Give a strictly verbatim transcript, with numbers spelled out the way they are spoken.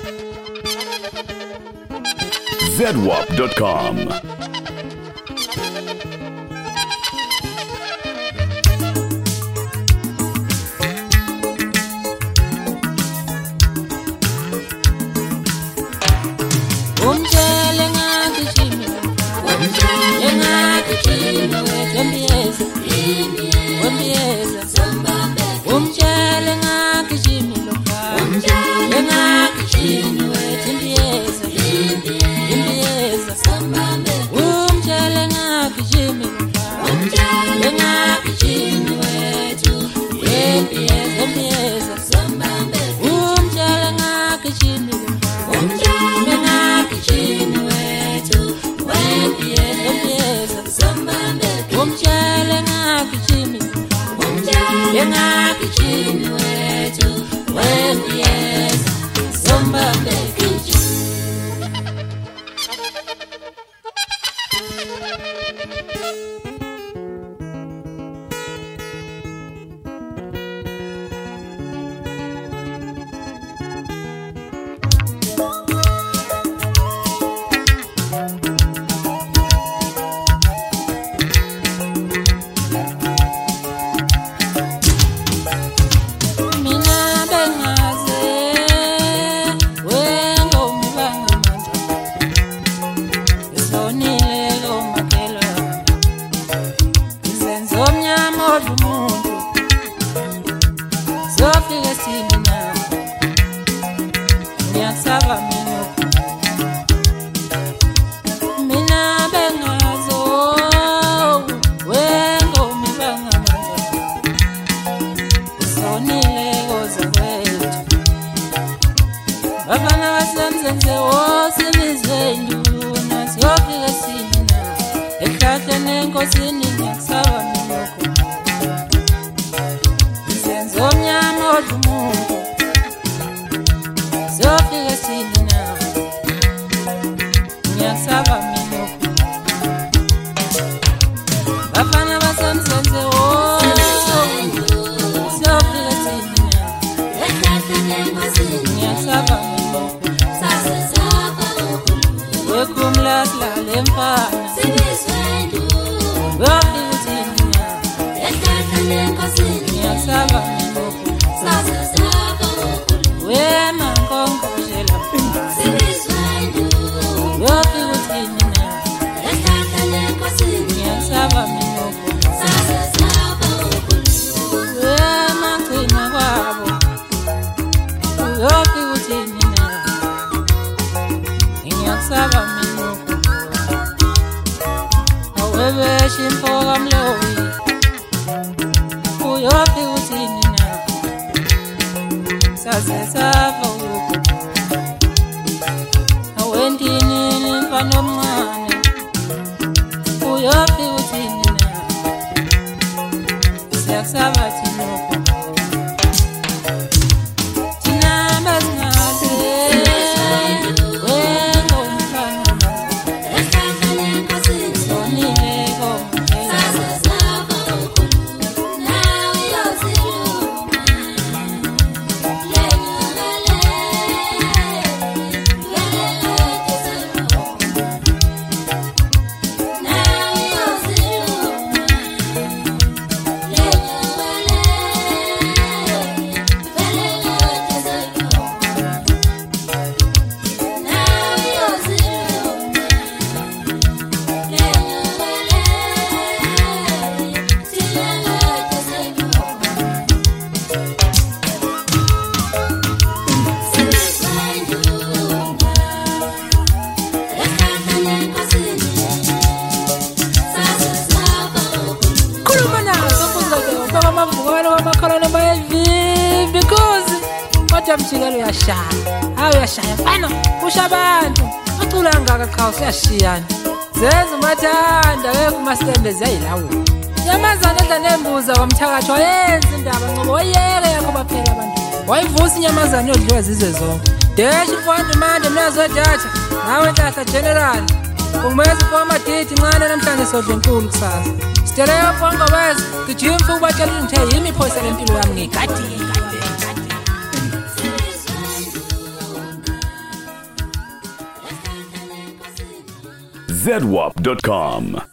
Z W A P dot com. Umjele ngakujimi, umjele ngakujimi, wetembiyeza, wembiyeza, umjele ngakujimi lokha, umjele ngakujimi, wetembiyeza, wembiyeza, umjele ngakujimi lokha, umjele ngakujimi, wethu, wembiyeza, wembiyeza, umjele ngakujimi lokha, umjele ngakujimi wethu, wembiyeza, wembiyeza, umjele ngakujimi, umjele ngakujimi wethu, wembiyeza, zombambe kujimi. Mchigelo ya shaya, hayo ya shaya fana, ushabantu, atulanga kakausi ya shiyani Zezu mathanda, weku masitende zayilawo Nyamazana edla nembuza wamthakatho wayenza indaba ngoba wayele yakho baphela abantu Wayivusa inyamazana yodliwa zizwe zonke Deshi mfowandi mande mnazo datha, nawe nhlahla general Ungumeza ufoma diti ncane namhlanje sodla enkulu kusasa Siteleyo fonga wezi, gijimfu ubatshela ngithe yimi iphoyisa lempilo yami ngiyigadile Z W A P dot com.